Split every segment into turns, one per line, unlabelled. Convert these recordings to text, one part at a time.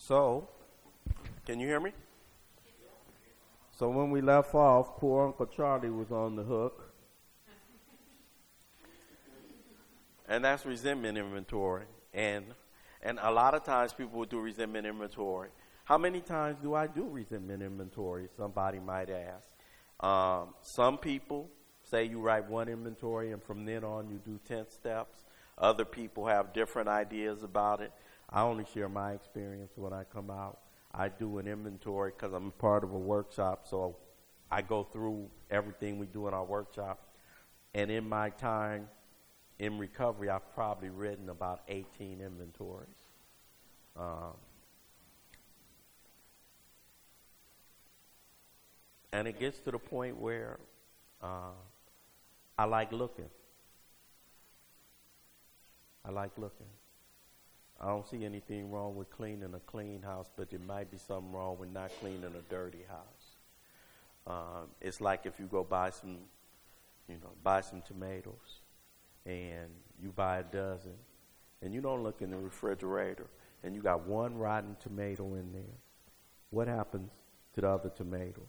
So, can you hear me? So when we left off, poor Uncle Charlie was on the hook. And that's resentment inventory. And a lot of times people will do resentment inventory. How many times do I do resentment inventory? Somebody might ask. Some people say you write one inventory and from then on you do 10 steps. Other people have different ideas about it. I only share my experience when I come out. I do an inventory because I'm part of a workshop, so I go through everything we do in our workshop. And in my time in recovery, I've probably written about 18 inventories. And it gets to the point where I like looking. I like looking. I don't see anything wrong with cleaning a clean house, but there might be something wrong with not cleaning a dirty house. It's like if you go buy some tomatoes, and you buy a dozen, and you don't look in the refrigerator, and you got one rotten tomato in there. What happens to the other tomatoes?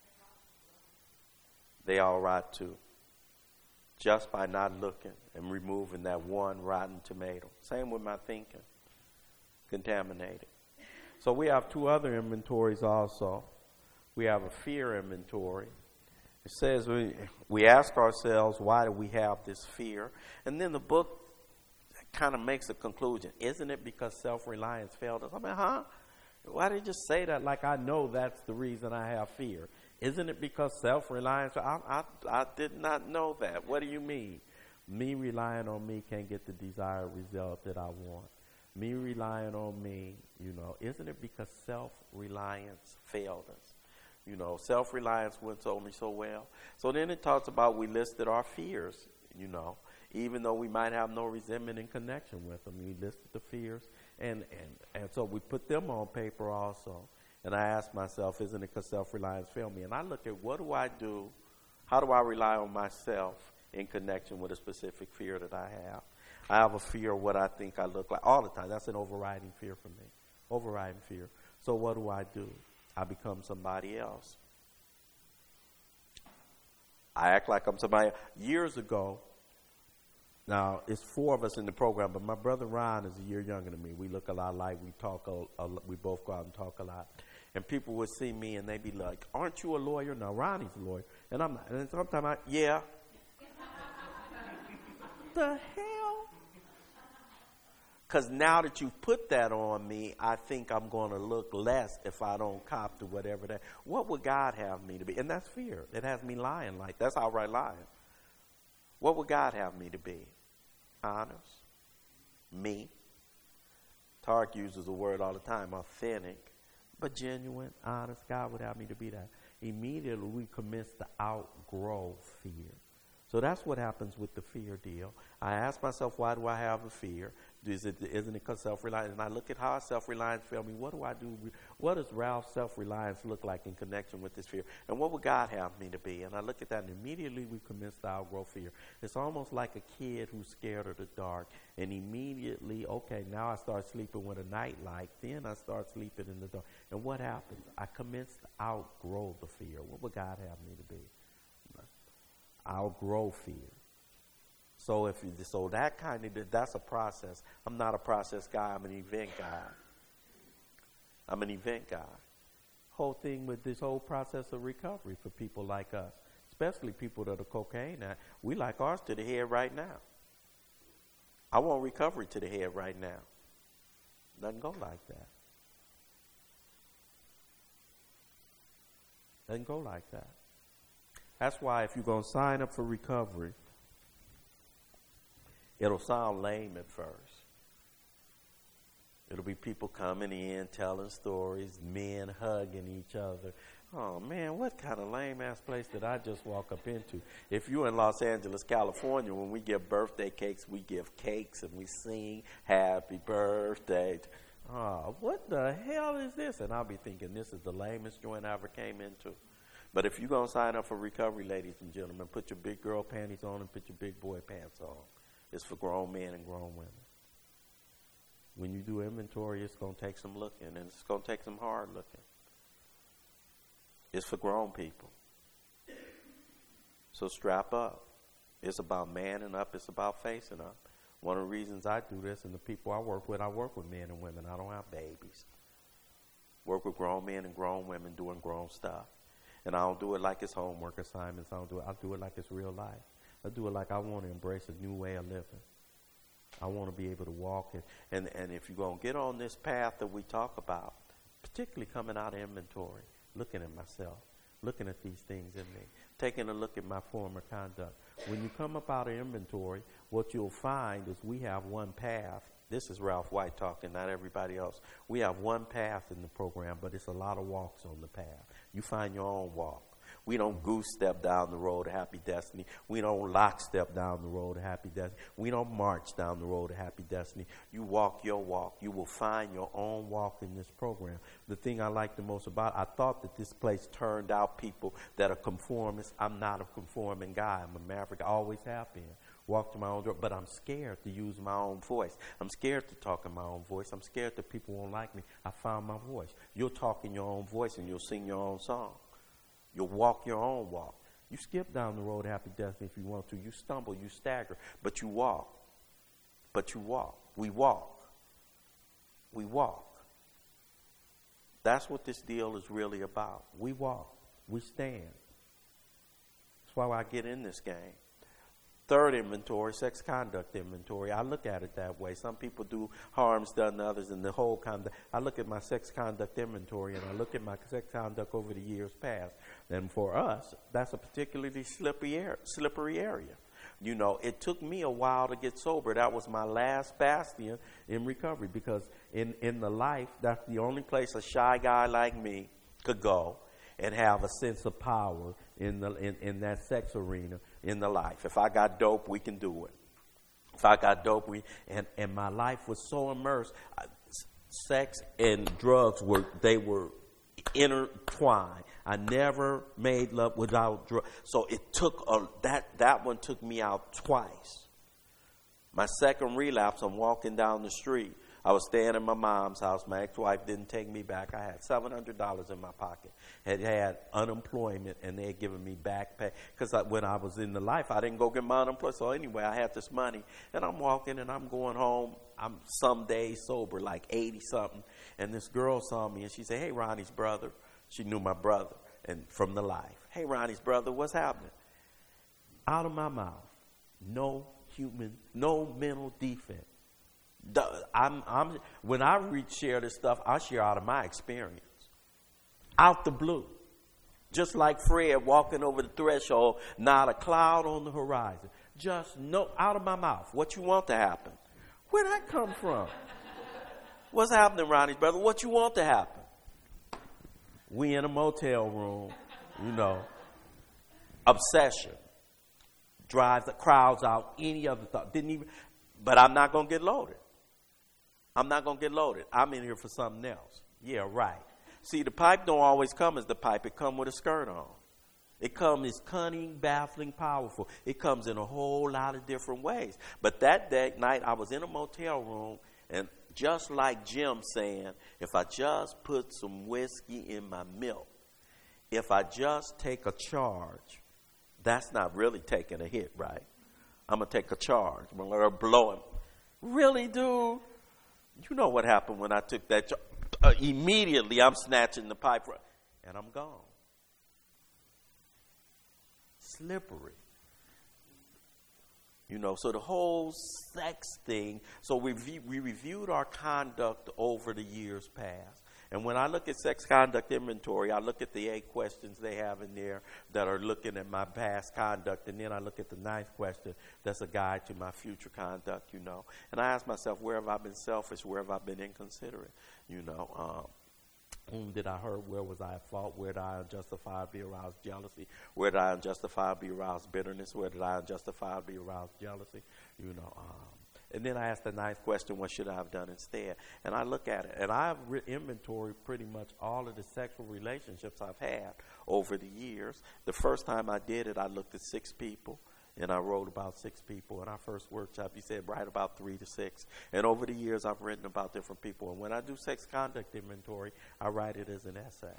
They all rot too. Just by not looking and removing that one rotten tomato. Same with my thinking. Contaminated. So we have two other inventories also. We have a fear inventory. It says we ask ourselves, why do we have this fear? And then the book kind of makes a conclusion. Isn't it because self-reliance failed us? I mean, why did you just say that like I know that's the reason I have fear? Isn't it because self-reliance? I did not know that. What do you mean? Me relying on me can't get the desired result that I want. Me relying on me, isn't it because self-reliance failed us? Self-reliance went over me so well. So then it talks about we listed our fears, even though we might have no resentment in connection with them. We listed the fears, and so we put them on paper also. And I asked myself, isn't it because self-reliance failed me? And I look at what do I do? How do I rely on myself in connection with a specific fear that I have? I have a fear of what I think I look like all the time. That's an overriding fear for me. Overriding fear. So what do? I become somebody else. I act like I'm somebody else. Years ago, now it's 4 of us in the program, but my brother Ron is a year younger than me. We look a lot alike. We talk we both go out and talk a lot. And people would see me and they'd be like, aren't you a lawyer? Now Ronnie's a lawyer. And I'm not. And sometimes yeah. The hell? Because now that you've put that on me, I think I'm going to look less if I don't cop to whatever that. What would God have me to be? And that's fear. It has me lying like that's outright lying. What would God have me to be? Honest. Me. Tark uses a word all the time, authentic, but genuine, honest. God would have me to be that. Immediately we commence to outgrow fear. So that's what happens with the fear deal. I ask myself, why do I have a fear? Isn't it because self-reliance? And I look at how self-reliance failed me. What do I do? What does Ralph's self-reliance look like in connection with this fear? And what would God have me to be? And I look at that, and immediately we commence to outgrow fear. It's almost like a kid who's scared of the dark. And immediately, okay, now I start sleeping with a night light. Then I start sleeping in the dark. And what happens? I commence to outgrow the fear. What would God have me to be? Outgrow fear. So that's a process. I'm not a process guy. I'm an event guy. Whole thing with this whole process of recovery for people like us, especially people that are cocaine now, we like ours to the head right now. I want recovery to the head right now. Doesn't go like that. Doesn't go like that. That's why if you're going to sign up for recovery, it'll sound lame at first. It'll be people coming in, telling stories, men hugging each other. Oh, man, what kind of lame-ass place did I just walk up into? If you're in Los Angeles, California, when we give birthday cakes, we give cakes and we sing happy birthday. Oh, what the hell is this? And I'll be thinking, this is the lamest joint I ever came into. But if you're going to sign up for recovery, ladies and gentlemen, put your big girl panties on and put your big boy pants on. It's for grown men and grown women. When you do inventory, it's going to take some looking, and it's going to take some hard looking. It's for grown people. So strap up. It's about manning up. It's about facing up. One of the reasons I do this, and the people I work with men and women. I don't have babies. Work with grown men and grown women doing grown stuff. And I don't do it like it's homework assignments. I do it like it's real life. I do it like I want to embrace a new way of living. I want to be able to walk. And if you're going to get on this path that we talk about, particularly coming out of inventory, looking at myself, looking at these things in me, taking a look at my former conduct. When you come up out of inventory, what you'll find is we have one path. This is Ralph White talking, not everybody else. We have one path in the program, but it's a lot of walks on the path. You find your own walk. We don't goose step down the road to happy destiny. We don't lockstep down the road to happy destiny. We don't march down the road to happy destiny. You walk your walk. You will find your own walk in this program. The thing I like the most about it, I thought that this place turned out people that are conformists. I'm not a conforming guy. I'm a maverick. I always have been. Walk to my own door, but I'm scared to use my own voice. I'm scared to talk in my own voice. I'm scared that people won't like me. I found my voice. You'll talk in your own voice and you'll sing your own song. You'll walk your own walk. You skip down the road to happy destiny if you want to. You stumble, you stagger, but you walk. But you walk. We walk. We walk. That's what this deal is really about. We walk. We stand. That's why I get in this game. Third inventory, sex conduct inventory. I look at it that way. Some people do harms done to others and the whole conduct. I look at my sex conduct inventory and I look at my sex conduct over the years past. And for us, that's a particularly slippery area. You know, it took me a while to get sober. That was my last bastion in recovery because in the life, that's the only place a shy guy like me could go and have a sense of power in that sex arena in the life. If I got dope, we can do it. If I got dope, and my life was so immersed. Sex and drugs were intertwined. I never made love without drugs. So it took that one took me out twice. My second relapse, I'm walking down the street. I was staying in my mom's house. My ex-wife didn't take me back. I had $700 in my pocket. Had unemployment, and they had given me back pay. Because when I was in the life, I didn't go get my unemployment. So anyway, I had this money, and I'm walking, and I'm going home. I'm some days sober, like 80-something. And this girl saw me, and she said, "Hey, Ronnie's brother." She knew my brother and from the life. "Hey, Ronnie's brother, what's happening?" Out of my mouth, no mental defect. When I share this stuff, I share out of my experience. Out the blue. Just like Fred walking over the threshold, not a cloud on the horizon. Just out of my mouth. What you want to happen? Where'd that come from? What's happening, Ronnie's brother? What you want to happen? We in a motel room, obsession. Drives the crowds out, any other thought. But I'm not going to get loaded. I'm not going to get loaded. I'm in here for something else. Yeah, right. See, the pipe don't always come as the pipe. It comes with a skirt on. It comes as cunning, baffling, powerful. It comes in a whole lot of different ways. But that night, I was in a motel room, and just like Jim saying, if I just put some whiskey in my milk, if I just take a charge, that's not really taking a hit, right? I'm going to take a charge. I'm going to blow him. Really, dude? You know what happened when I took that charge? Immediately, I'm snatching the pipe, and I'm gone. Slippery. So the whole sex thing, so we reviewed our conduct over the years past. And when I look at sex conduct inventory, I look at the 8 questions they have in there that are looking at my past conduct. And then I look at the 9th question that's a guide to my future conduct, And I ask myself, where have I been selfish? Where have I been inconsiderate? Whom did I hurt? Where was I at fault? Where did I unjustifiably arouse jealousy? Where did I unjustifiably arouse bitterness? Where did I unjustifiably arouse jealousy? And then I ask the 9th question, what should I have done instead? And I look at it, and I've inventoried pretty much all of the sexual relationships I've had over the years. The first time I did it, I looked at 6 people. And I wrote about 6 people. In our first workshop, you said write about 3 to 6. And over the years, I've written about different people. And when I do sex conduct inventory, I write it as an essay.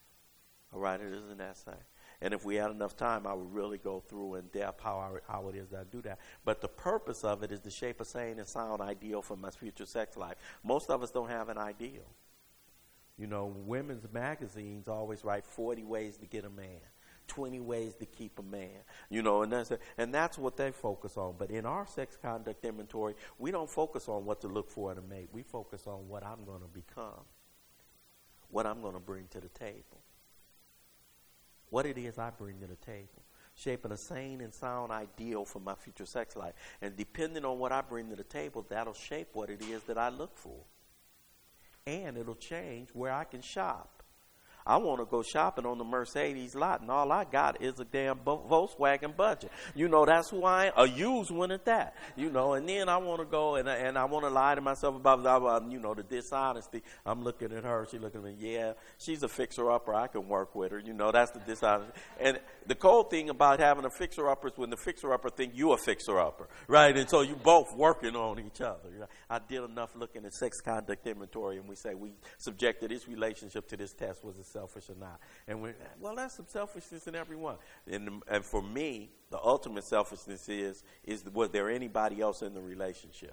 And if we had enough time, I would really go through in depth how it is that I do that. But the purpose of it is to shape a sane and sound ideal for my future sex life. Most of us don't have an ideal. You know, women's magazines always write 40 ways to get a man. 20 ways to keep a man, you know, and that's what they focus on. But in our sex conduct inventory, we don't focus on what to look for in a mate. We focus on what I'm going to become, what I'm going to bring to the table, what it is I bring to the table, shaping a sane and sound ideal for my future sex life. And depending on what I bring to the table, that'll shape what it is that I look for. And it'll change where I can shop. I want to go shopping on the Mercedes lot, and all I got is a damn Volkswagen Budget. You know, that's who I am, a used one at that. You know, and then I want to go and I want to lie to myself about, you know, the dishonesty. I'm looking at her, she's looking at me, yeah, she's a fixer-upper, I can work with her. You know, that's the dishonesty. And the cold thing about having a fixer-upper is when the fixer-upper think you a fixer-upper, right? And so you both working on each other. You know? I did enough looking at sex conduct inventory, and we say we subjected this relationship to this test. Was it selfish or not? And well, that's some selfishness in everyone. And for me, the ultimate selfishness is was there anybody else in the relationship?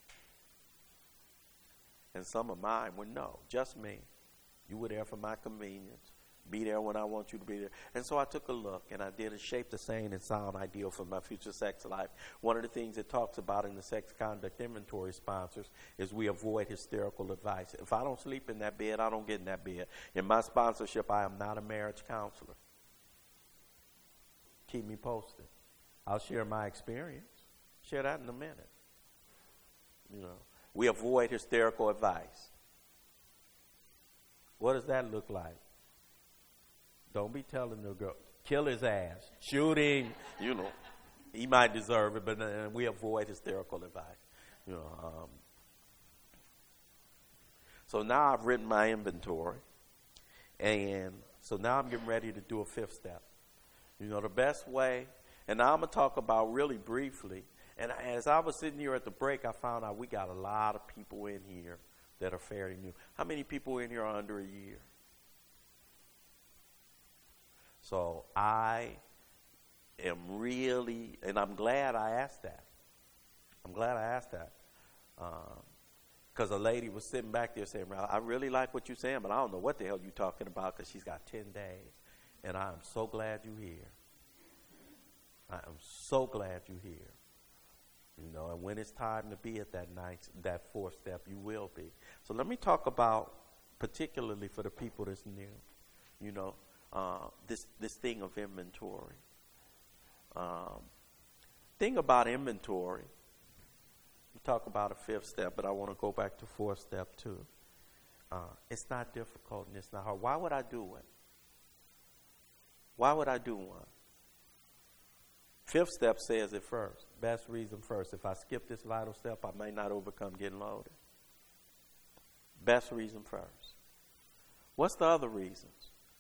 And some of mine were no, just me. You were there for my convenience. Be there when I want you to be there. And so I took a look, and I did a shape the sane and sound ideal for my future sex life. One of the things it talks about in the sex conduct inventory sponsors is we avoid hysterical advice. If I don't sleep in that bed, I don't get in that bed. In my sponsorship, I am not a marriage counselor. Keep me posted. I'll share my experience. Share that in a minute. You know, we avoid hysterical advice. What does that look like? Don't be telling the girl, kill his ass, shoot him. You know, he might deserve it, but we avoid hysterical advice. You know, so now I've written my inventory, and so now I'm getting ready to do a 5th step. You know, the best way, and now I'm going to talk about really briefly, and as I was sitting here at the break, I found out we got a lot of people in here that are fairly new. How many people in here are under a year? So I am really, and I'm glad I asked that. Because a lady was sitting back there saying, I really like what you're saying, but I don't know what the hell you're talking about because she's got 10 days. And I'm so glad you're here. I am so glad you're here. You know, and when it's time to be at that 4th step, you will be. So let me talk about, particularly for the people that's new, you know, this thing of inventory. Thing about inventory, we talk about a 5th step, but I want to go back to 4th step too. It's not difficult and it's not hard. Why would I do it? Why would I do one? 5th step says it first. Best reason first. If I skip this vital step, I may not overcome getting loaded. Best reason first. What's the other reasons?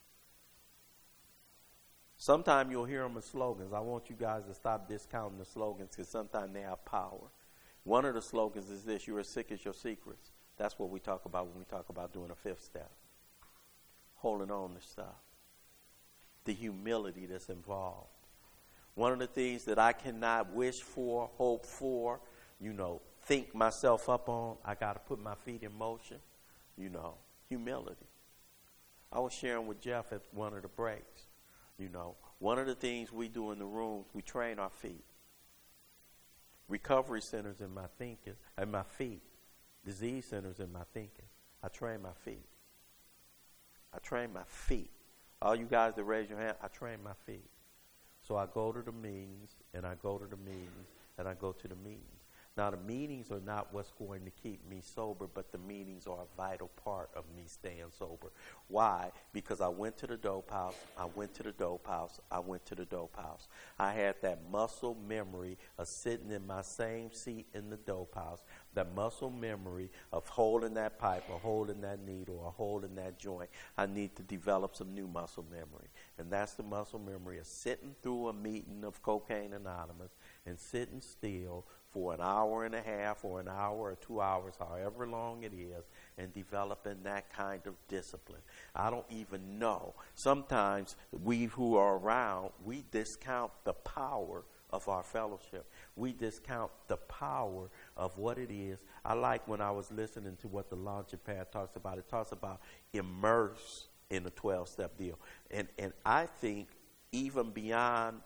Sometimes you'll hear them as slogans. I want you guys to stop discounting the slogans because sometimes they have power. One of the slogans is this: you're as sick as your secrets. That's what we talk about when we talk about doing a 5th step. Holding on to stuff. The humility that's involved. One of the things that I cannot wish for, hope for, you know, think myself up on, I got to put my feet in motion, you know, humility. I was sharing with Jeff at one of the breaks. You know, one of the things we do in the rooms, we train our feet. Recovery centers in my thinking, and my feet. Disease centers in my thinking. I train my feet. I train my feet. All you guys that raise your hand, I train my feet. So I go to the meetings, and I go to the meetings, and I go to the meetings. Now, the meetings are not what's going to keep me sober, but the meetings are a vital part of me staying sober. Why? Because I went to the dope house, I went to the dope house, I went to the dope house. I had that muscle memory of sitting in my same seat in the dope house, that muscle memory of holding that pipe or holding that needle or holding that joint. I need to develop some new muscle memory. And that's the muscle memory of sitting through a meeting of Cocaine Anonymous and sitting still for an hour and a half or an hour or 2 hours, however long it is, and developing that kind of discipline. I don't even know. Sometimes we who are around, we discount the power of our fellowship. We discount the power of what it is. I like when I was listening to what the Launching Pad talks about. It talks about immerse in the 12-step deal. And I think even beyond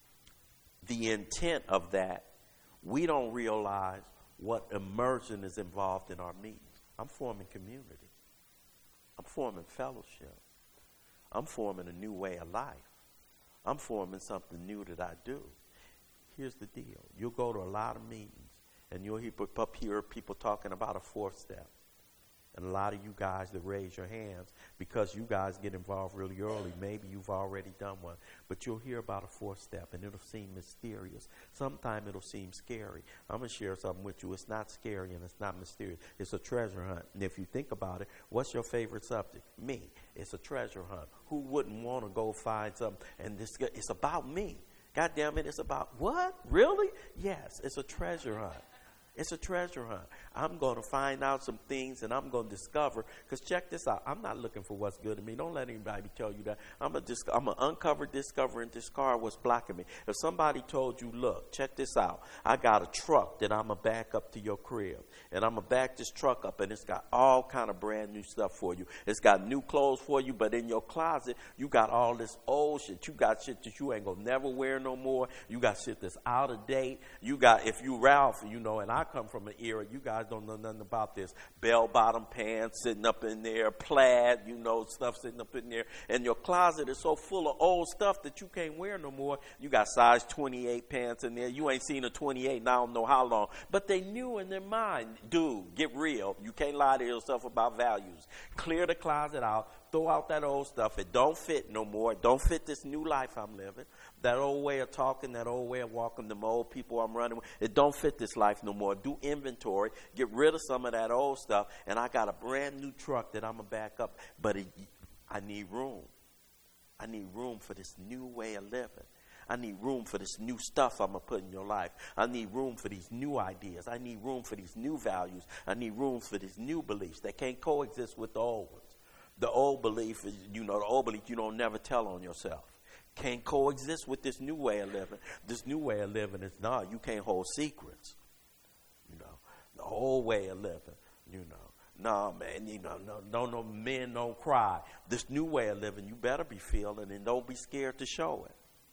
the intent of that, we don't realize what immersion is involved in our meetings. I'm forming community. I'm forming fellowship. I'm forming a new way of life. I'm forming something new that I do. Here's the deal. You'll go to a lot of meetings, and you'll hear people talking about a fourth step. And a lot of you guys that raise your hands, because you guys get involved really early, maybe you've already done one. But you'll hear about a fourth step, and it'll seem mysterious. Sometimes it'll seem scary. I'm going to share something with you. It's not scary, and it's not mysterious. It's a treasure hunt. And if you think about it, what's your favorite subject? Me. It's a treasure hunt. Who wouldn't want to go find something? And it's about me. God damn it, it's about what? Really? Yes, it's a treasure hunt. It's a treasure hunt. I'm going to find out some things, and I'm going to discover. Because check this out. I'm not looking for what's good in me. Don't let anybody tell you that. I'm going to uncover, discover, and discard what's blocking me. If somebody told you, look, check this out. I got a truck that I'm going to back up to your crib. And I'm going to back this truck up, and it's got all kind of brand new stuff for you. It's got new clothes for you, but in your closet, you got all this old shit. You got shit that you ain't going to never wear no more. You got shit that's out of date. You got, if you Ralph, you know, and I come from an era, you guys don't know nothing about this. Bell-bottom pants sitting up in there, plaid, you know, stuff sitting up in there. And your closet is so full of old stuff that you can't wear no more. You got size 28 pants in there. You ain't seen a 28 in I don't know how long. But they knew in their mind, dude, get real. You can't lie to yourself about values. Clear the closet out. Throw out that old stuff. It don't fit no more. It don't fit this new life I'm living. That old way of talking, that old way of walking, them old people I'm running with. It don't fit this life no more. Do inventory. Get rid of some of that old stuff. And I got a brand new truck that I'm going to back up. But I need room. I need room for this new way of living. I need room for this new stuff I'm going to put in your life. I need room for these new ideas. I need room for these new values. I need room for these new beliefs that can't coexist with the old ones. The old belief is, you know, the old belief you don't never tell on yourself. Can't coexist with this new way of living. This new way of living is, you can't hold secrets. You know, the old way of living, you know, man, you know, no men don't cry. This new way of living, you better be feeling and don't be scared to show it.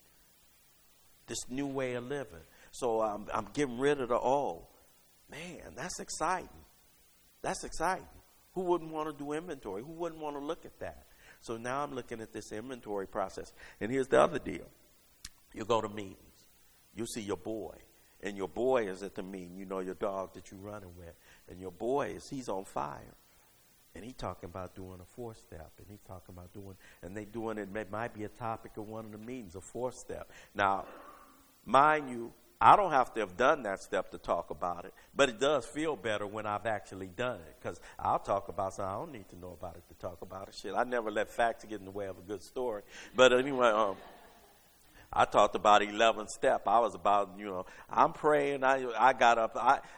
This new way of living. So I'm getting rid of the old. Man, that's exciting. That's exciting. Who wouldn't want to do inventory? Who wouldn't want to look at that? So now I'm looking at this inventory process. And here's the other deal. You go to meetings. You see your boy. And your boy is at the meeting. You know your dog that you're running with. And your boy he's on fire. And he talking about doing a fourth step. And he talking about doing, and they doing it. It might be a topic of one of the meetings, a fourth step. Now, mind you, I don't have to have done that step to talk about it, but it does feel better when I've actually done it, because I'll talk about something I don't need to know about it to talk about it. Shit, I never let facts get in the way of a good story. But anyway, I talked about 11th step. I was about, you know, I'm praying. I got up.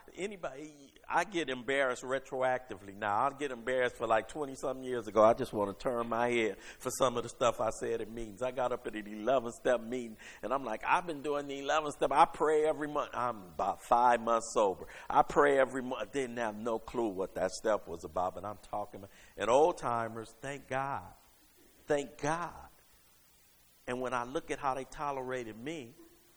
I get embarrassed retroactively now. I'll get embarrassed for like 20-something years ago. I just want to turn my head for some of the stuff I said at meetings. I got up at the 11th step meeting, and I'm like, I've been doing the 11th step. I pray every month. I'm about 5 months sober. I pray every month. I didn't have no clue what that step was about, but I'm talking about. And old timers, thank God. Thank God. And when I look at how they tolerated me,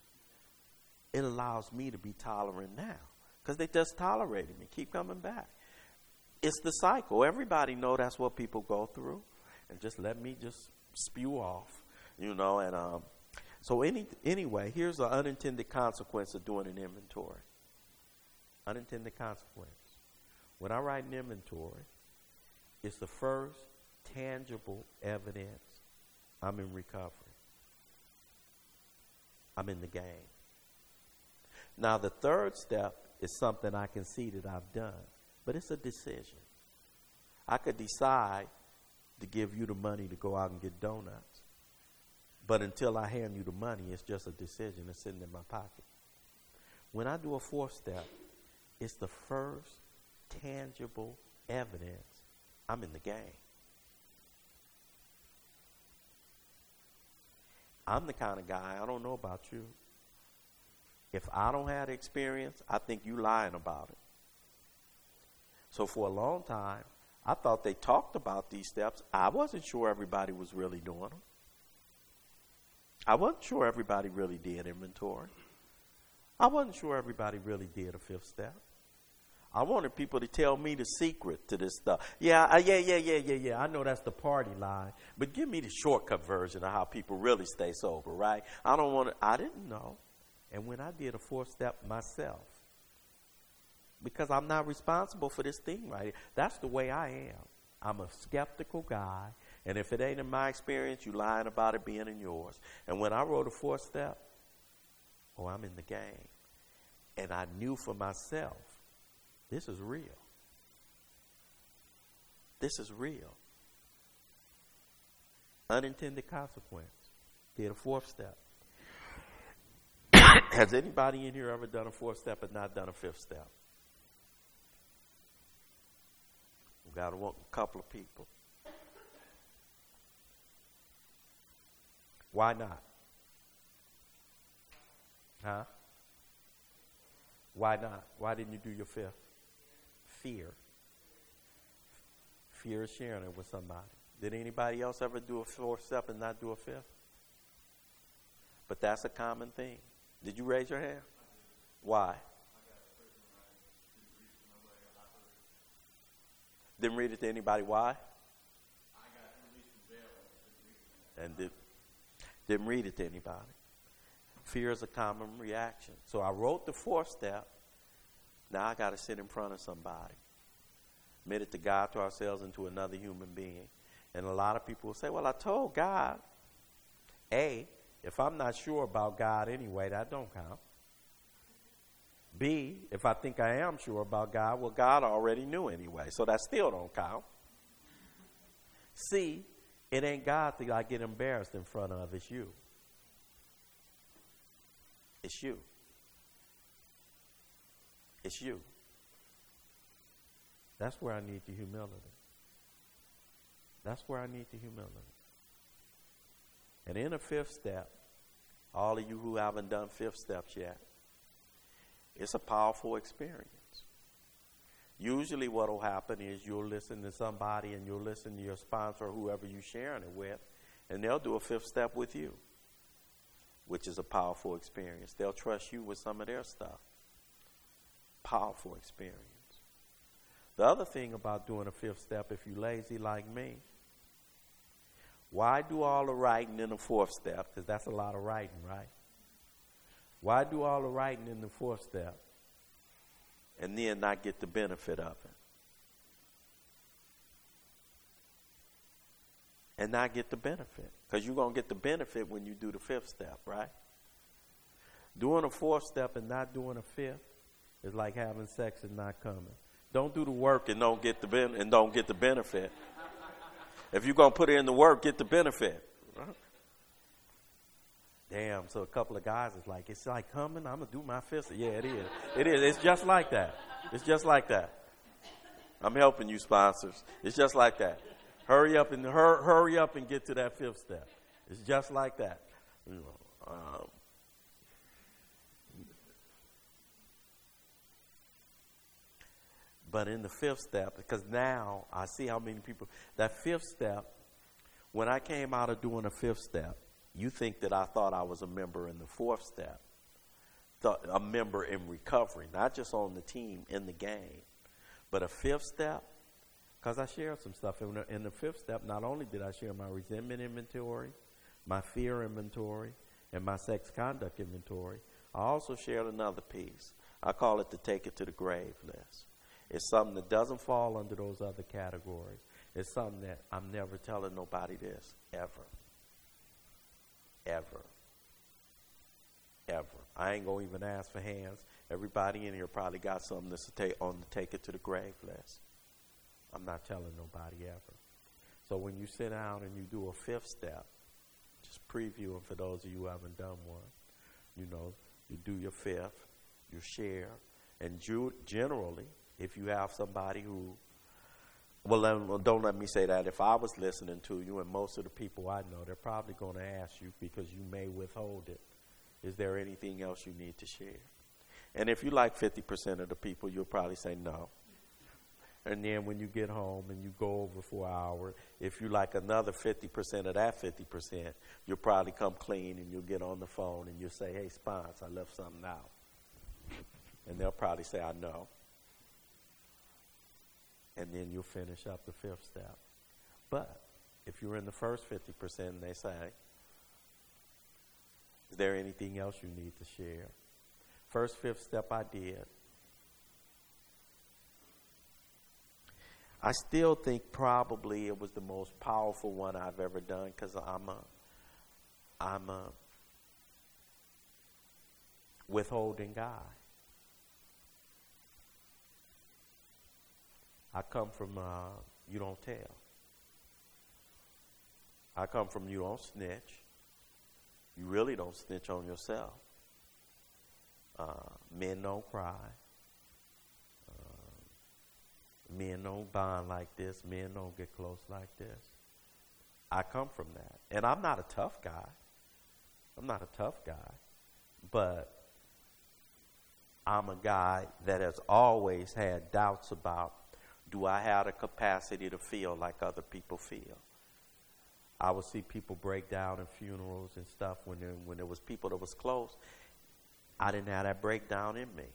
it allows me to be tolerant now. Because they just tolerated me. Keep coming back. It's the cycle. Everybody know that's what people go through. And just let me just spew off, you know. And so anyway, here's the unintended consequence of doing an inventory. Unintended consequence. When I write an inventory, it's the first tangible evidence I'm in recovery. I'm in the game. Now, the third step is something I can see that I've done. But it's a decision. I could decide to give you the money to go out and get donuts. But until I hand you the money, it's just a decision that's sitting in my pocket. When I do a fourth step, it's the first tangible evidence I'm in the game. I'm the kind of guy, I don't know about you. If I don't have the experience, I think you lying about it. So for a long time, I thought they talked about these steps. I wasn't sure everybody was really doing them. I wasn't sure everybody really did inventory. I wasn't sure everybody really did a fifth step. I wanted people to tell me the secret to this stuff. Yeah. I know that's the party line, but give me the shortcut version of how people really stay sober, right? I didn't know. And when I did a fourth step myself, because I'm not responsible for this thing right here. That's the way I am. I'm a skeptical guy, and if it ain't in my experience, you lying about it being in yours. And when I wrote a fourth step, I'm in the game. And I knew for myself, this is real. This is real. Unintended consequence. Did a fourth step. Has anybody in here ever done a fourth step and not done a fifth step? We've got a couple of people. Why not? Huh? Why not? Why didn't you do your fifth? Fear. Fear of sharing it with somebody. Did anybody else ever do a fourth step and not do a fifth? But that's a common thing. Did you raise your hand? Why? Didn't read it to anybody. Why? And didn't read it to anybody. Fear is a common reaction. So I wrote the fourth step. Now I got to sit in front of somebody. Admitted to God, to ourselves, and to another human being. And a lot of people will say, well, I told God. A, if I'm not sure about God anyway, that don't count. B, if I think I am sure about God, well, God already knew anyway, so that still don't count. C, it ain't God that I get embarrassed in front of, it's you. It's you. It's you. That's where I need the humility. That's where I need the humility. And in a fifth step, all of you who haven't done fifth steps yet, it's a powerful experience. Usually what will happen is you'll listen to somebody and you'll listen to your sponsor or whoever you're sharing it with, and they'll do a fifth step with you, which is a powerful experience. They'll trust you with some of their stuff. Powerful experience. The other thing about doing a fifth step, if you're lazy like me, why do all the writing in the fourth step? Because that's a lot of writing, right? Why do all the writing in the fourth step and then not get the benefit of it? And not get the benefit. Because you're going to get the benefit when you do the fifth step, right? Doing a fourth step and not doing a fifth is like having sex and not coming. Don't do the work and don't get the benefit. If you're going to put in the work, get the benefit. Right? Damn, so a couple of guys is like, it's like coming, I'm going to do my fifth. Yeah, it is. It is. It's just like that. It's just like that. I'm helping you, sponsors. It's just like that. Hurry up and get to that fifth step. It's just like that. But in the fifth step, because now I see how many people, that fifth step, when I came out of doing a fifth step, you think that I thought I was a member in the fourth step, a member in recovery, not just on the team, in the game. But a fifth step, because I shared some stuff. In the fifth step, not only did I share my resentment inventory, my fear inventory, and my sex conduct inventory, I also shared another piece. I call it the take it to the grave list. It's something that doesn't fall under those other categories. It's something that I'm never telling nobody this, ever. Ever. ever. I ain't going to even ask for hands. Everybody in here probably got something to take on to take it to the grave list. I'm not telling nobody ever. So when you sit down and you do a fifth step, just previewing for those of you who haven't done one, you do your fifth, you share, and generally, if you have somebody who, don't let me say that. If I was listening to you, and most of the people I know, they're probably going to ask you, because you may withhold it, is there anything else you need to share? And if you like 50% of the people, you'll probably say no. And then when you get home and you go over for an hour, if you like another 50% of that 50%, you'll probably come clean and you'll get on the phone and you'll say, hey, Spence, I left something out. And they'll probably say, I know. And then you'll finish up the fifth step. But if you're in the first 50% and they say, is there anything else you need to share? First fifth step I did. I still think probably it was the most powerful one I've ever done, because I'm a withholding guy. I come from you don't tell. I come from you don't snitch. You really don't snitch on yourself. Men don't cry. Men don't bond like this. Men don't get close like this. I come from that. And I'm not a tough guy. But I'm a guy that has always had doubts about, do I have the capacity to feel like other people feel? I would see people break down in funerals and stuff when there was people that was close. I didn't have that breakdown in me.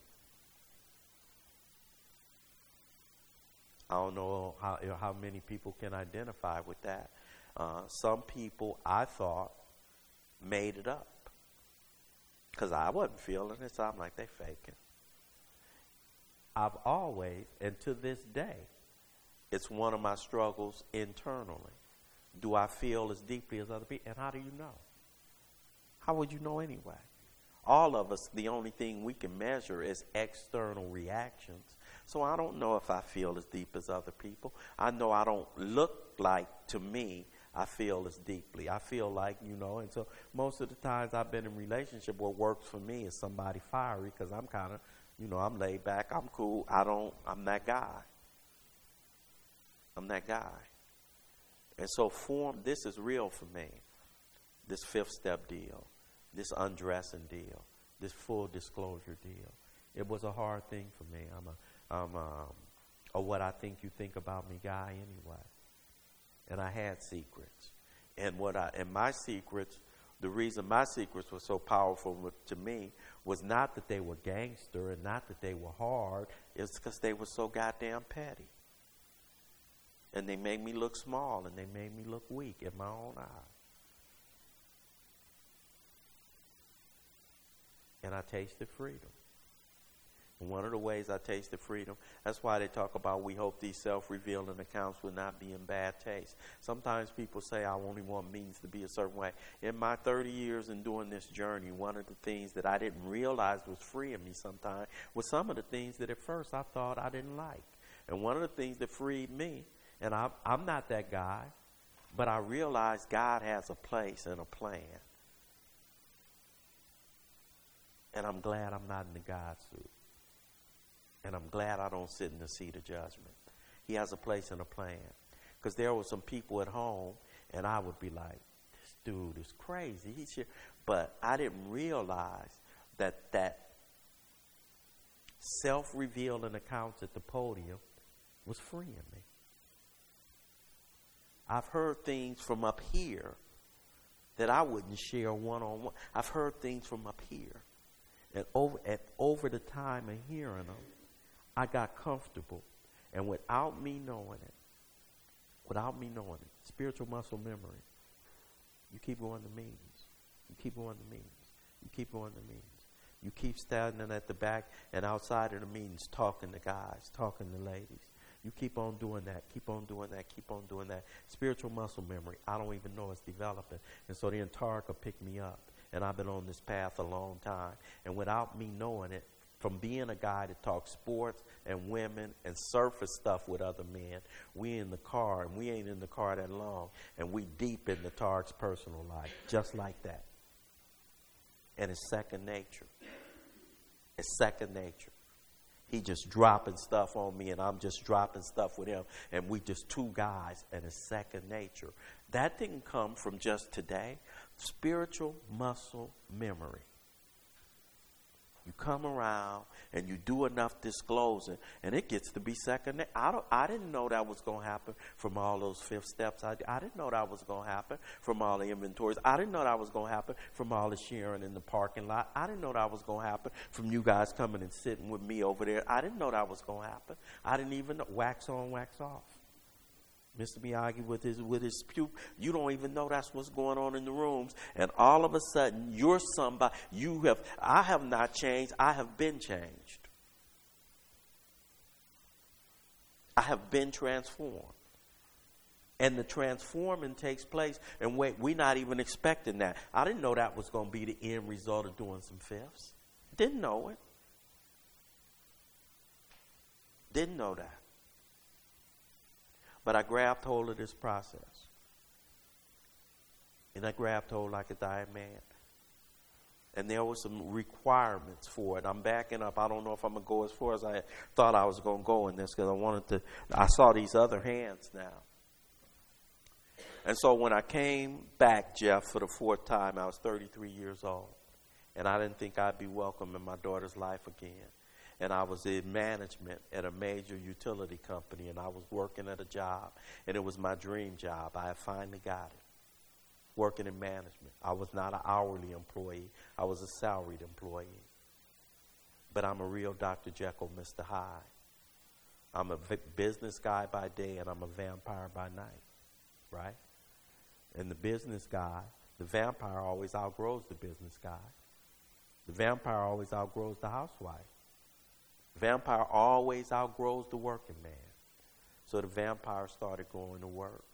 I don't know how many people can identify with that. Some people, I thought, made it up, because I wasn't feeling it, so I'm like, they faking. I've always, and to this day, it's one of my struggles internally. Do I feel as deeply as other people? And how do you know? How would you know anyway? All of us, the only thing we can measure is external reactions. So I don't know if I feel as deep as other people. I know I don't look like, to me, I feel as deeply. I feel like, and so most of the times I've been in relationship, what works for me is somebody fiery, because I'm kind of, I'm laid back, I'm cool, I'm that guy. And so this is real for me, this fifth step deal, this undressing deal, this full disclosure deal. It was a hard thing for me. I'm a what I think you think about me guy anyway. And I had secrets. And my secrets, the reason my secrets were so powerful to me was not that they were gangster and not that they were hard. It's because they were so goddamn petty. And they made me look small, and they made me look weak in my own eyes. And I tasted freedom. And one of the ways I tasted freedom, that's why they talk about, we hope these self-revealing accounts will not be in bad taste. Sometimes people say, I only want meetings to be a certain way. In my 30 years in doing this journey, one of the things that I didn't realize was freeing me sometimes was some of the things that at first I thought I didn't like. And one of the things that freed me, and I'm not that guy, but I realized God has a place and a plan. And I'm glad I'm not in the God suit. And I'm glad I don't sit in the seat of judgment. He has a place and a plan. Because there were some people at home, and I would be like, this dude is crazy. But I didn't realize that self-revealing accounts at the podium was freeing me. I've heard things from up here that I wouldn't share one-on-one. I've heard things from up here. And over the time of hearing them, I got comfortable. And without me knowing it, spiritual muscle memory, you keep going to meetings. You keep standing at the back and outside of the meetings talking to guys, talking to ladies. You keep on doing that. Spiritual muscle memory, I don't even know it's developing. And so the entire could pick me up. And I've been on this path a long time. And without me knowing it, from being a guy that talks sports and women and surface stuff with other men, we in the car, and we ain't in the car that long, and we deep into Tarik's personal life, just like that. And it's second nature. It's second nature. He just dropping stuff on me, and I'm just dropping stuff with him, and we just two guys, and it's second nature. That didn't come from just today. Spiritual muscle memory. You come around and you do enough disclosing, and it gets to be second nature. I didn't know that was going to happen from all those fifth steps. I didn't know that was going to happen from all the inventories. I didn't know that was going to happen from all the sharing in the parking lot. I didn't know that was going to happen from you guys coming and sitting with me over there. I didn't know that was going to happen. I didn't even know. Wax on, wax off. Mr. Miyagi with his puke, you don't even know that's what's going on in the rooms. And all of a sudden, you're somebody. I have not changed. I have been changed. I have been transformed. And the transforming takes place. And wait, we're not even expecting that. I didn't know that was going to be the end result of doing some fifths. Didn't know it. Didn't know that. But I grabbed hold of this process. And I grabbed hold like a dying man. And there were some requirements for it. I'm backing up. I don't know if I'm going to go as far as I thought I was going to go in this, because I saw these other hands now. And so when I came back, Jeff, for the fourth time, I was 33 years old. And I didn't think I'd be welcome in my daughter's life again. And I was in management at a major utility company, and I was working at a job, and it was my dream job. I had finally got it, working in management. I was not an hourly employee. I was a salaried employee. But I'm a real Dr. Jekyll, Mr. Hyde. I'm a business guy by day, and I'm a vampire by night, right? And the business guy, the vampire always outgrows the business guy. The vampire always outgrows the housewife. Vampire always outgrows the working man. So the vampire started going to work.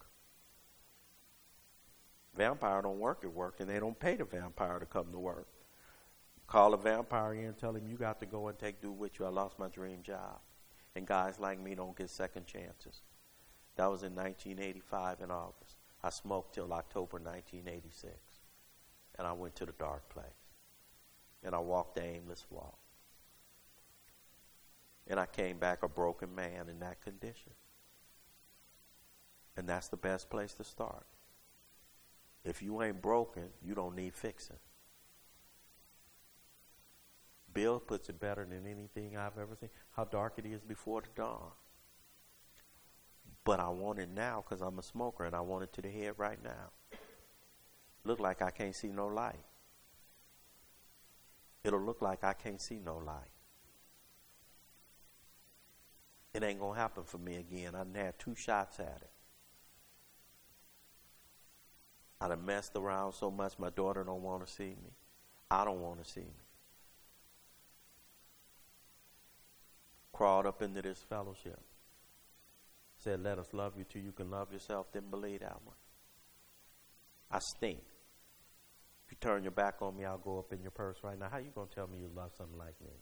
Vampire don't work at work, and they don't pay the vampire to come to work. Call a vampire in and tell him, you got to go and do with you. I lost my dream job. And guys like me don't get second chances. That was in 1985 in August. I smoked till October 1986. And I went to the dark place. And I walked the aimless walk. And I came back a broken man in that condition. And that's the best place to start. If you ain't broken, you don't need fixing. Bill puts it better than anything I've ever seen. How dark it is before the dawn. But I want it now because I'm a smoker, and I want it to the head right now. Look like I can't see no light. It'll look like I can't see no light. It ain't going to happen for me again. I done had 2 shots at it. I done messed around so much my daughter don't want to see me. I don't want to see me. Crawled up into this fellowship. Said, let us love you till you can love yourself. Didn't believe that one. I stink. If you turn your back on me, I'll go up in your purse right now. How you going to tell me you love something like me?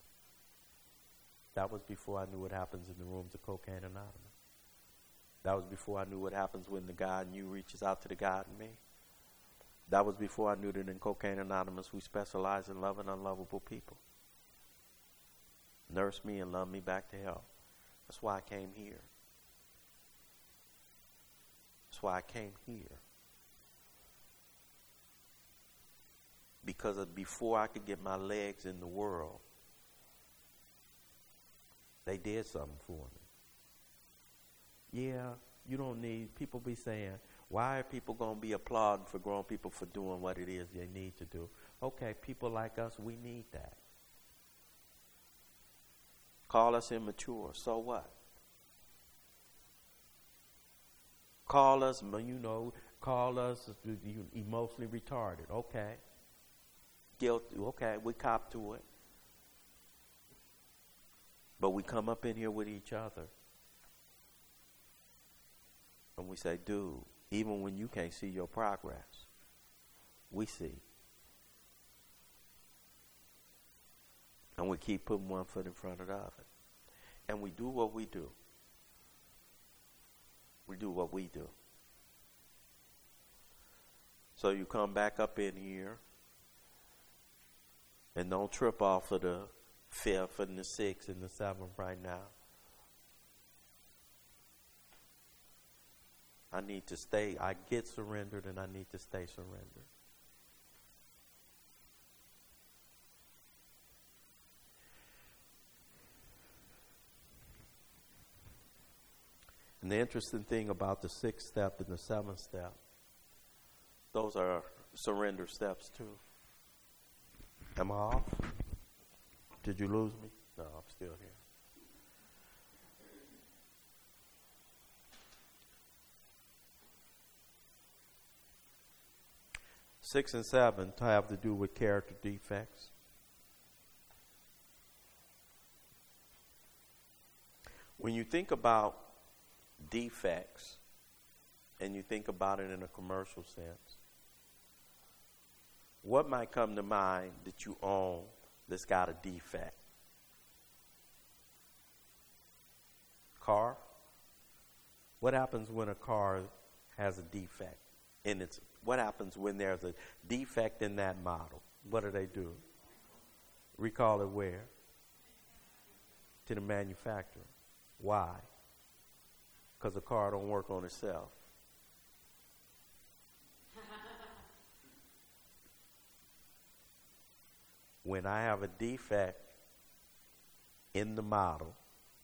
That was before I knew what happens in the rooms of Cocaine Anonymous. That was before I knew what happens when the God in you reaches out to the God in me. That was before I knew that in Cocaine Anonymous we specialize in loving unlovable people. Nurse me and love me back to health. That's why I came here. That's why I came here. Because before I could get my legs in the world, they did something for me. Yeah, you don't need, people be saying, why are people going to be applauding for grown people for doing what it is they need to do? Okay, people like us, we need that. Call us immature, so what? Call us, call us emotionally retarded, okay. Guilty, okay, we cop to it. But we come up in here with each other. And we say, dude, even when you can't see your progress, we see. And we keep putting one foot in front of the other. And we do what we do. We do what we do. So you come back up in here and don't trip off of the 5th and the 6th and the 7th right now. I need to stay. I get surrendered and I need to stay surrendered. And the interesting thing about the 6th step and the 7th step, those are surrender steps too. Am I off? Did you lose me? No, I'm still here. Six and 7 have to do with character defects. When you think about defects, and you think about it in a commercial sense, what might come to mind that you own that's got a defect? Car? What happens when a car has a defect? What happens when there's a defect in that model? What do? Recall it where? To the manufacturer. Why? Because the car don't work on itself. When I have a defect in the model,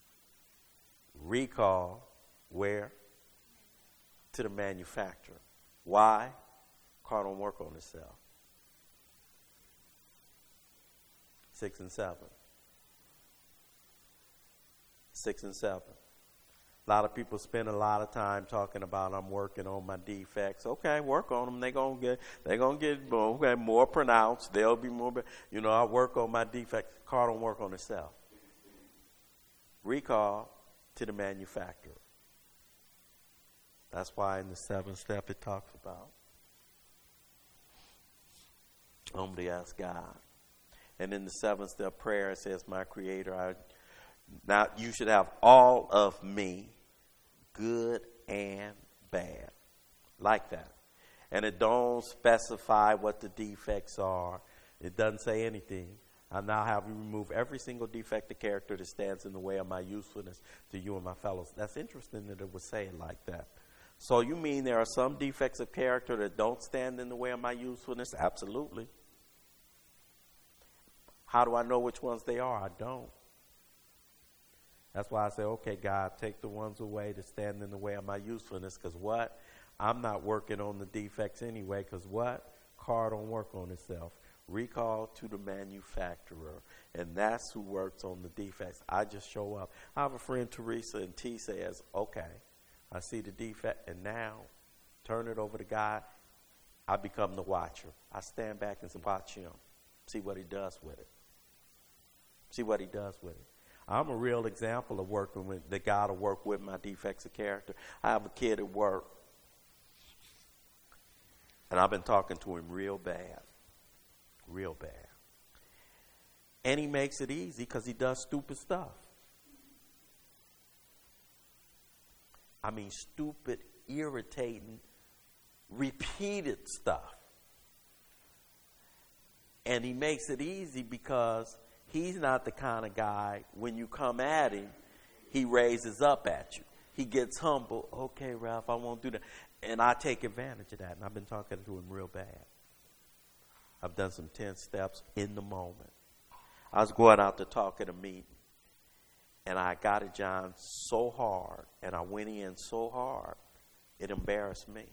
recall where? To the manufacturer. Why? Car don't work on itself. 6 and 7. 6 and 7. A lot of people spend a lot of time talking about I'm working on my defects. Okay, work on them. They're gonna get more pronounced. They'll be more. I work on my defects. Car don't work on itself. Recall to the manufacturer. That's why in the 7th step it talks about humbly ask God. And in the 7th step prayer it says, my Creator, now you should have all of me, good and bad. Like that. And it don't specify what the defects are. It doesn't say anything. I now have you remove every single defect of character that stands in the way of my usefulness to you and my fellows. That's interesting that it would say it like that. So you mean there are some defects of character that don't stand in the way of my usefulness? Absolutely. How do I know which ones they are? I don't. That's why I say, okay, God, take the ones away that stand in the way of my usefulness. Because what? I'm not working on the defects anyway. Because what? Car don't work on itself. Recall to the manufacturer. And that's who works on the defects. I just show up. I have a friend, Teresa, and T says, okay, I see the defect, and now turn it over to God. I become the watcher. I stand back and watch him. See what he does with it. See what he does with it. I'm a real example of working with, that God will work with my defects of character. I have a kid at work, and I've been talking to him real bad. Real bad. And he makes it easy because he does stupid stuff. I mean, stupid, irritating, repeated stuff. And he makes it easy because he's not the kind of guy, when you come at him, he raises up at you. He gets humble. Okay, Ralph, I won't do that. And I take advantage of that. And I've been talking to him real bad. I've done some 10 steps in the moment. I was going out to talk at a meeting. And I got at John so hard. And I went in so hard. It embarrassed me.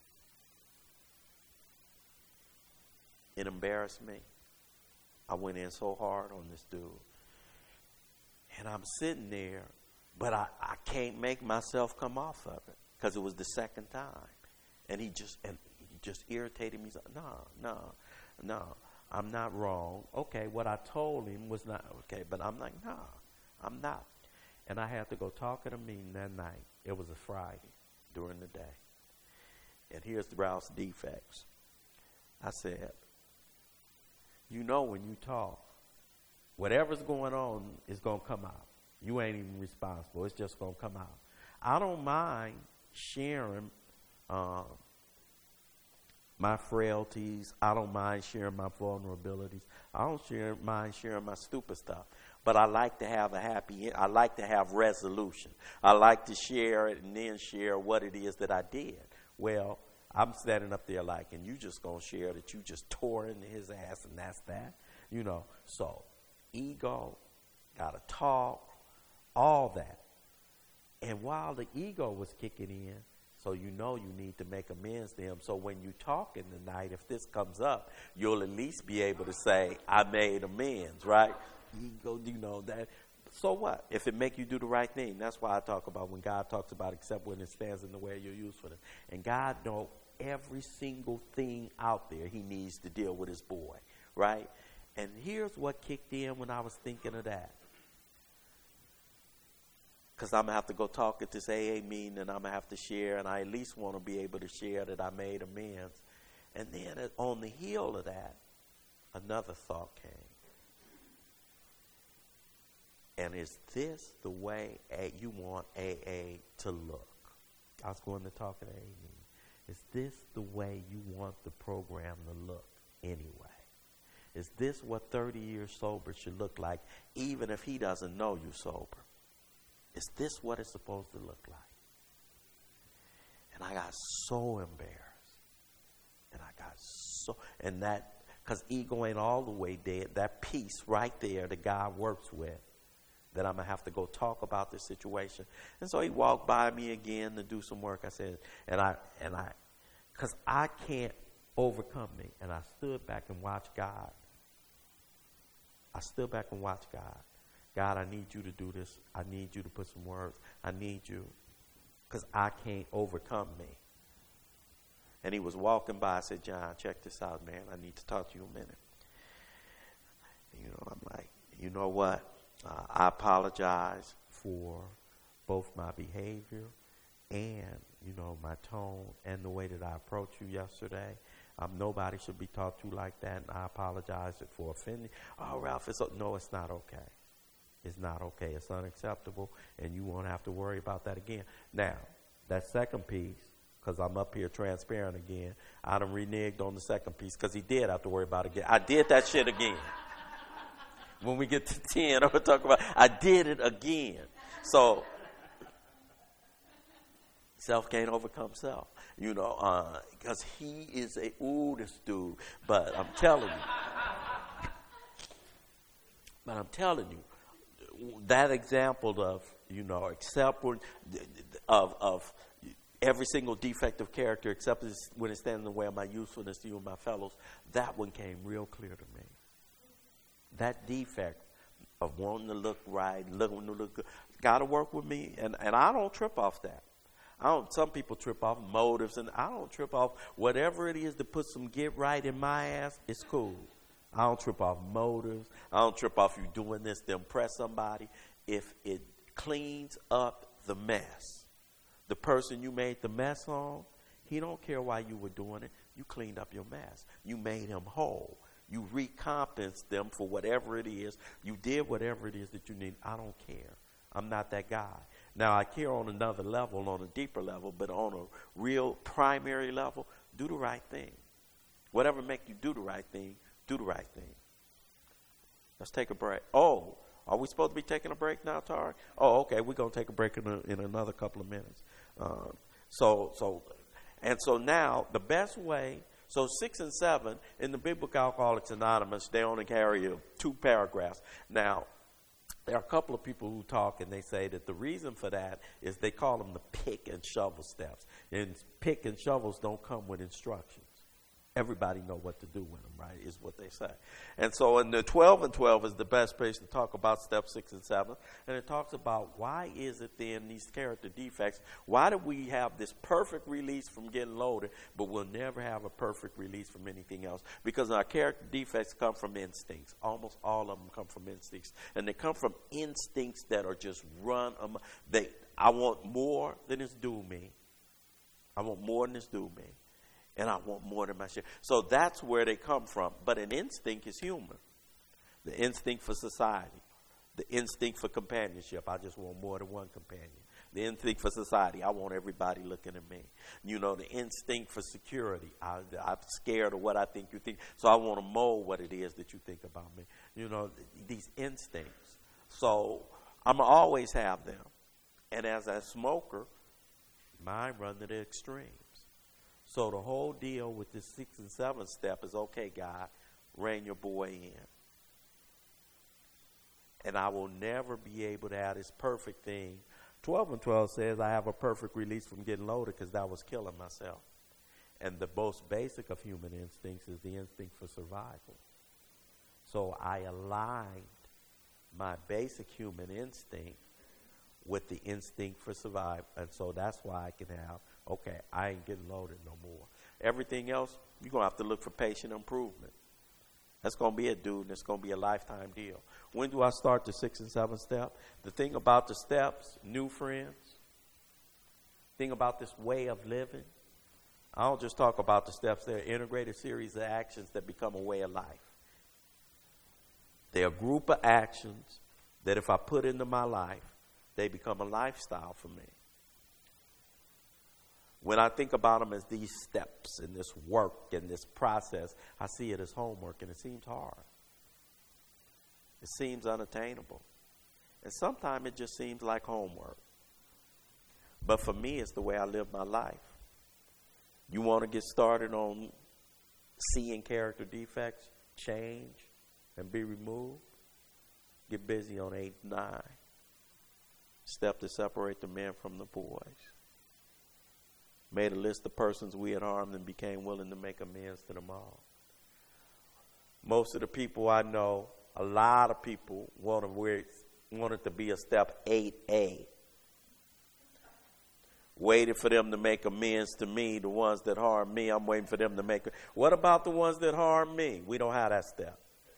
It embarrassed me. I went in so hard on this dude. And I'm sitting there, but I can't make myself come off of it because it was the second time. And he just irritated me. He's like, no, I'm not wrong. Okay, what I told him was not okay, but I'm like, no, I'm not. And I had to go talk at a meeting that night. It was a Friday during the day. And here's the Ralph's defects. I said, you know when you talk Whatever's going on is going to come out. You ain't even responsible. It's just going to come out. I don't mind sharing my frailties. I don't mind sharing my vulnerabilities. I don't mind sharing my stupid stuff. But I like to have I like to have resolution. I like to share it and then share what it is that I did. Well, I'm standing up there like, and you just going to share that you just tore into his ass and that's that. You know, so ego, got to talk, all that. And while the ego was kicking in, so you know you need to make amends to him. So when you talking tonight, if this comes up, you'll at least be able to say, I made amends, right? Ego, you know that. So what? If it make you do the right thing. That's why I talk about when God talks about except when it stands in the way of your usefulness. And God knows every single thing out there he needs to deal with his boy, right? And here's what kicked in when I was thinking of that. Because I'm going to have to go talk at this AA meeting and I'm going to have to share, and I at least want to be able to share that I made amends. And then on the heel of that, another thought came. And is this the way you want AA to look? I was going to talk at AA meeting. Is this the way you want the program to look anyway? Is this what 30 years sober should look like, even if he doesn't know you sober? Is this what it's supposed to look like? And I got so embarrassed. And that, because ego ain't all the way dead, that piece right there that God works with, that I'm going to have to go talk about this situation. And so he walked by me again to do some work. I said, because I can't overcome me. And I stood back and watched God. God, I need you to do this. I need you to put some words. I need you, because I can't overcome me. And he was walking by. I said, John, check this out, man. I need to talk to you a minute. You know, I'm like, you know what? I apologize for both my behavior and, you know, my tone and the way that I approached you yesterday. Nobody should be talked to like that, and I apologize for offending. Oh, Ralph, no, it's not okay. It's not okay. It's unacceptable, and you won't have to worry about that again. Now, that second piece, because I'm up here transparent again, I done reneged on the second piece because he did have to worry about it again. I did that shit again. When we get to 10, I'm going to talk about I did it again. So, self can't overcome self, you know, because he is this dude. But I'm telling you, that example of, you know, except of every single defect of character, except when it stands in the way of my usefulness to you and my fellows, that one came real clear to me. That defect of wanting to look right, wanting to look good, got to work with me, and I don't trip off that. Some people trip off motives, and I don't trip off whatever it is to put some get right in my ass. It's cool. I don't trip off motives. I don't trip off you doing this to impress somebody. If it cleans up the mess, the person you made the mess on, he don't care why you were doing it. You cleaned up your mess. You made him whole. You recompensed them for whatever it is. You did whatever it is that you need. I don't care. I'm not that guy. Now, I care on another level, on a deeper level, but on a real primary level, do the right thing. Whatever make you do the right thing, do the right thing. Let's take a break. Oh, are we supposed to be taking a break now, Tari? Oh, okay, we're going to take a break in another couple of minutes. So now, the best way, so 6 and 7, in the Big Book Alcoholics Anonymous, they only carry 2 paragraphs. Now, there are a couple of people who talk and they say that the reason for that is they call them the pick and shovel steps. And pick and shovels don't come with instructions. Everybody know what to do with them, right, is what they say. And so in the 12 and 12 is the best place to talk about steps 6 and 7. And it talks about why is it then these character defects, why do we have this perfect release from getting loaded, but we'll never have a perfect release from anything else? Because our character defects come from instincts. Almost all of them come from instincts. And they come from instincts that are just I want more than is due me. I want more than is due me. And I want more than my share. So that's where they come from. But an instinct is human. The instinct for society. The instinct for companionship. I just want more than one companion. The instinct for society. I want everybody looking at me. You know, the instinct for security. I'm scared of what I think you think. So I want to mold what it is that you think about me. You know, these instincts. So I'm going to always have them. And as a smoker, mine run to the extremes. So the whole deal with this 6 and 7 step is, okay, God, rein your boy in. And I will never be able to have this perfect thing. 12 and 12 says I have a perfect release from getting loaded because that was killing myself. And the most basic of human instincts is the instinct for survival. So I aligned my basic human instinct with the instinct for survival. And so that's why I can have, okay, I ain't getting loaded no more. Everything else, you're going to have to look for patient improvement. That's going to be a dude, and it's going to be a lifetime deal. When do I start the 6 and 7 step? The thing about the steps, new friends, thing about this way of living, I don't just talk about the steps. They're an integrated series of actions that become a way of life. They're a group of actions that if I put into my life, they become a lifestyle for me. When I think about them as these steps and this work and this process, I see it as homework, and it seems hard. It seems unattainable. And sometimes it just seems like homework. But for me, it's the way I live my life. You want to get started on seeing character defects, change, and be removed? Get busy on 8 and 9. Step to separate the men from the boys. Made a list of persons we had harmed and became willing to make amends to them all. Most of the people I know, a lot of people wanted to be a step 8A. Waited for them to make amends to me, the ones that harmed me. I'm waiting for them to make. What about the ones that harmed me? We don't have that step.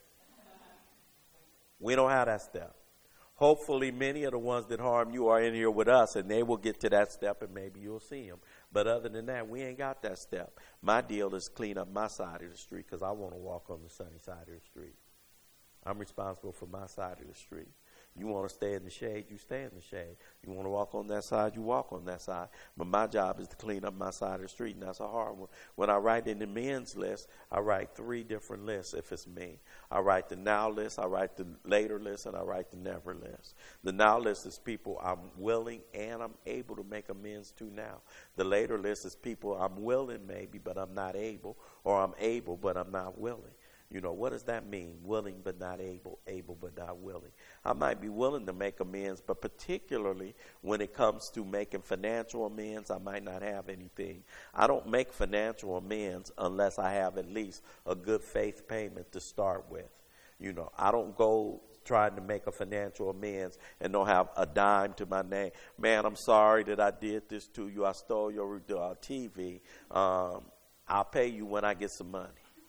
We don't have that step. Hopefully, many of the ones that harm you are in here with us, and they will get to that step, and maybe you'll see them. But other than that, we ain't got that step. My deal is clean up my side of the street because I want to walk on the sunny side of the street. I'm responsible for my side of the street. You want to stay in the shade, you stay in the shade. You want to walk on that side, you walk on that side. But my job is to clean up my side of the street, and that's a hard one. When I write in the men's list, I write 3 different lists if it's me. I write the now list, I write the later list, and I write the never list. The now list is people I'm willing and I'm able to make amends to now. The later list is people I'm willing maybe, but I'm not able, or I'm able, but I'm not willing. You know, what does that mean? Willing but not able, able but not willing. I might be willing to make amends, but particularly when it comes to making financial amends, I might not have anything. I don't make financial amends unless I have at least a good faith payment to start with. You know, I don't go trying to make a financial amends and don't have a dime to my name. Man, I'm sorry that I did this to you. I stole your TV. I'll pay you when I get some money.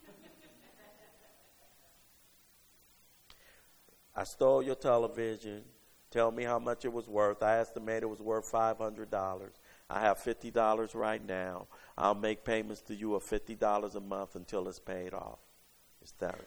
I stole your television. Tell me how much it was worth. I estimated it was worth $500. I have $50 right now. I'll make payments to you of $50 a month until it's paid off. It's that.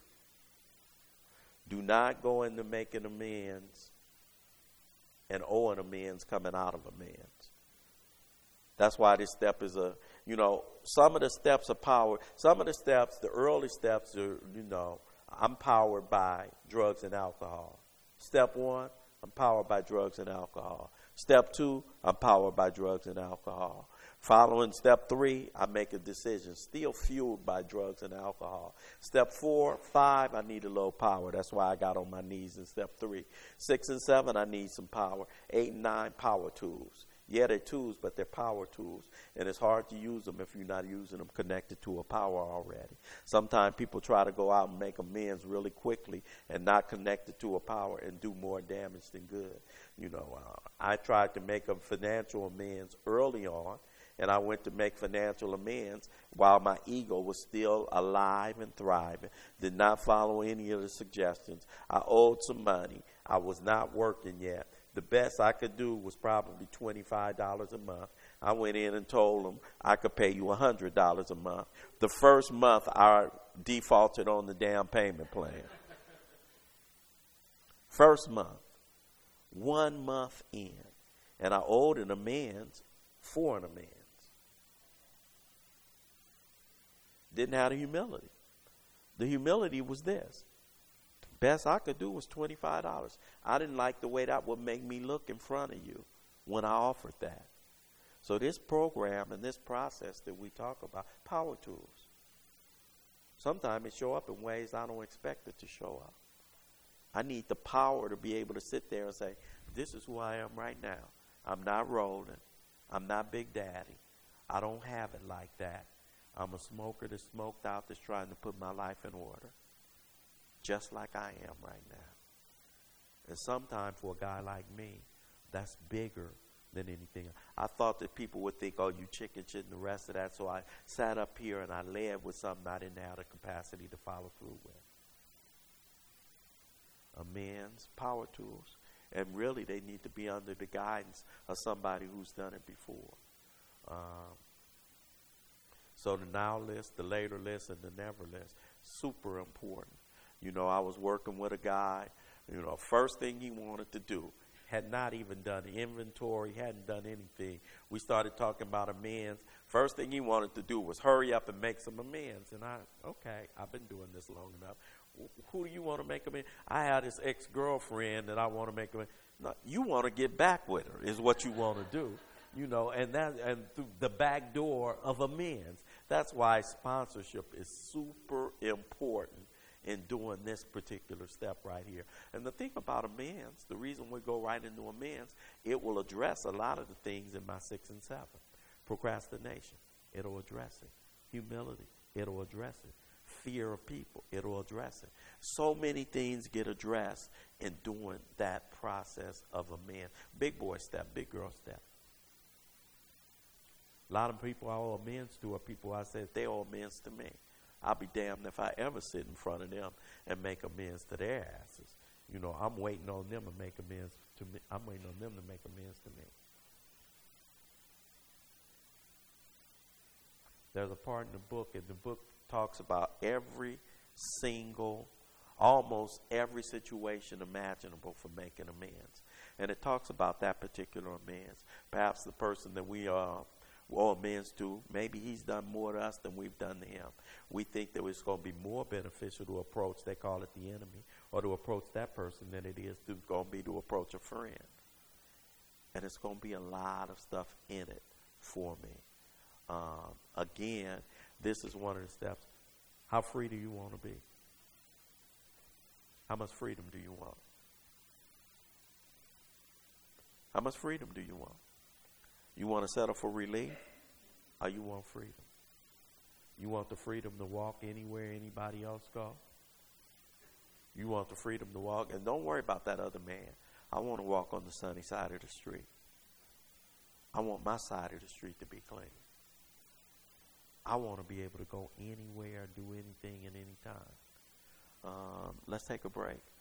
Do not go into making amends and owing amends coming out of amends. That's why this step is some of the steps are powered. Some of the steps, the early steps are, I'm powered by drugs and alcohol. Step 1, I'm powered by drugs and alcohol. Step 2, I'm powered by drugs and alcohol. Following step 3, I make a decision, still fueled by drugs and alcohol. Step 4, 5, I need a little power. That's why I got on my knees in step 3. 6 and 7, I need some power. 8 and 9, power tools. Yeah, they're tools, but they're power tools. And it's hard to use them if you're not using them connected to a power already. Sometimes people try to go out and make amends really quickly and not connect it to a power and do more damage than good. I tried to make a financial amends early on, and I went to make financial amends while my ego was still alive and thriving. Did not follow any of the suggestions. I owed some money. I was not working yet. The best I could do was probably $25 a month. I went in and told them I could pay you $100 a month. The first month, I defaulted on the down payment plan. First month, 1 month in, and I owed an amends for an amends. Didn't have the humility. The humility was this. Best I could do was $25. I didn't like the way that would make me look in front of you when I offered that. So this program and this process that we talk about, power tools. Sometimes it show up in ways I don't expect it to show up. I need the power to be able to sit there and say, this is who I am right now. I'm not rolling. I'm not Big Daddy. I don't have it like that. I'm a smoker that's smoked out that's trying to put my life in order. Just like I am right now. And sometimes for a guy like me, that's bigger than anything. I thought that people would think, oh, you chicken shit and the rest of that. So I sat up here and I led with something I didn't have the capacity to follow through with. Amends, power tools. And really they need to be under the guidance of somebody who's done it before. So the now list, the later list, and the never list, super important. You know, I was working with a guy, you know, first thing he wanted to do, had not even done inventory, hadn't done anything. We started talking about amends. First thing he wanted to do was hurry up and make some amends. And okay, I've been doing this long enough. Who do you want to make amends? I had this ex-girlfriend that I want to make amends. No, you want to get back with her is what you want to do. You know, and through the back door of amends. That's why sponsorship is super important in doing this particular step right here. And the thing about amends, the reason we go right into amends, it will address a lot of the things in my 6 and 7. Procrastination, it'll address it. Humility, it'll address it. Fear of people, it'll address it. So many things get addressed in doing that process of amends. Big boy step, big girl step. A lot of people I owe amends to are people I said they owe amends to me. I'll be damned if I ever sit in front of them and make amends to their asses. You know, I'm waiting on them to make amends to me. I'm waiting on them to make amends to me. There's a part in the book, and the book talks about almost every situation imaginable for making amends. And it talks about that particular amends. Perhaps the person that we owe amends to, maybe he's done more to us than we've done to him. We think that it's going to be more beneficial to approach, they call it the enemy, or to approach that person than it is to approach a friend. And it's going to be a lot of stuff in it for me. Again, this is one of the steps. How free do you want to be? How much freedom do you want? How much freedom do you want? You want to settle for relief, or you want freedom? You want the freedom to walk anywhere anybody else go? You want the freedom to walk, and don't worry about that other man. I want to walk on the sunny side of the street. I want my side of the street to be clean. I want to be able to go anywhere, do anything at any time. Let's take a break.